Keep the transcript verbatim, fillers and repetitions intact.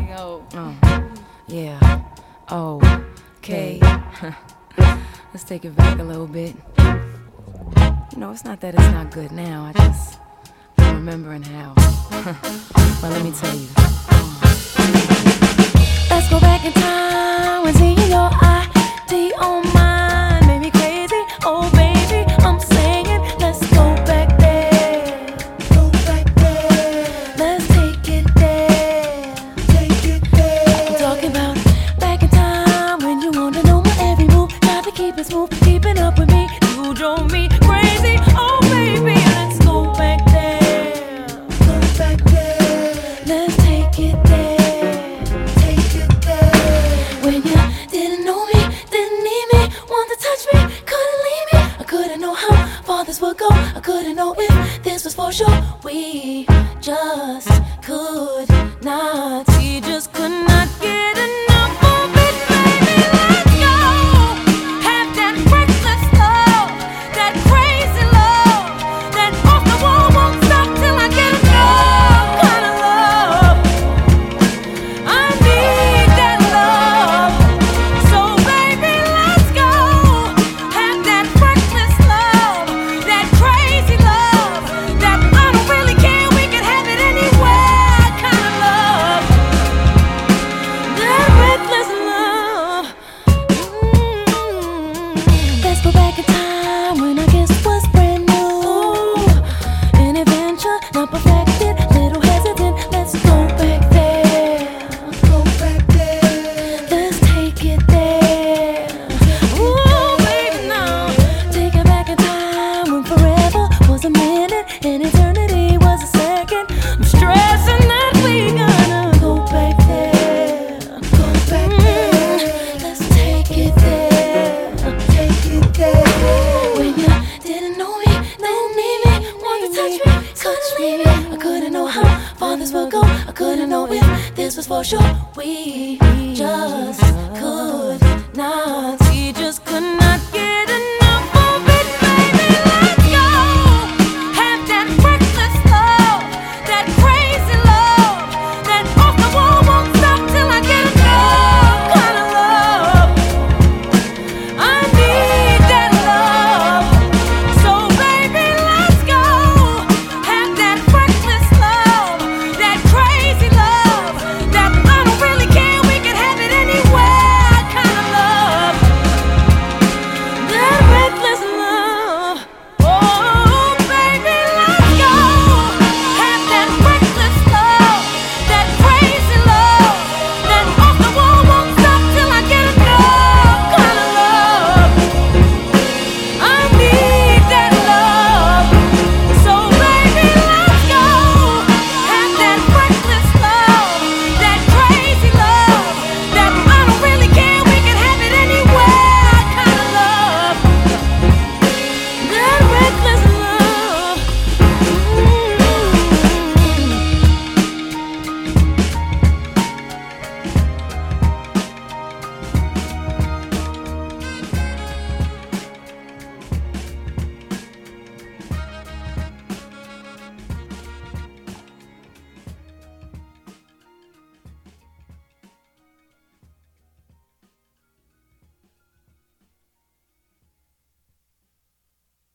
Yo. Oh, yeah. Oh, okay. Let's take it back a little bit. You know, it's not that it's not good now. I just, I'm remembering how. Well, let me tell you. Let's go back in time when seeing your I D on mine made me crazy. Oh, baby, I'm singing. Let's go back there. Go back there. Let's take it there. Take it there. I'm talking about back in time when you wanted to know my every move. Tried to keep it smooth, keeping up with me. You drove me crazy. Oh, baby, let's go back there. Go back there. Let's take it there. When you didn't know me, didn't need me, wanted to touch me, couldn't leave me. I couldn't know how far this would go. I couldn't know if this was for sure. We just could not. We just could not get enough of it, baby. Let's go. Have that reckless love, that crazy love, that off the wall won't stop till I get enough kind of love. I need that love. So baby, let's go. Have that reckless love, that crazy love, that I don't really care, we can have it anywhere kind of love. That reckless love. Mm-hmm. Let's go back in time when I guess was brand new. An adventure, not perfected, little hesitant. Let's go back there. Go back there. Let's take it there. Ooh, baby, now take it back in time when forever was a minute and eternity was a second. I'm stressing that we gonna go back there. Go back there. Let's take it there. Take it there. When you didn't know me, didn't need me, wanted to touch me, couldn't leave me. I couldn't know how far this would go. I couldn't know if this was for sure. We just could not. We just could not.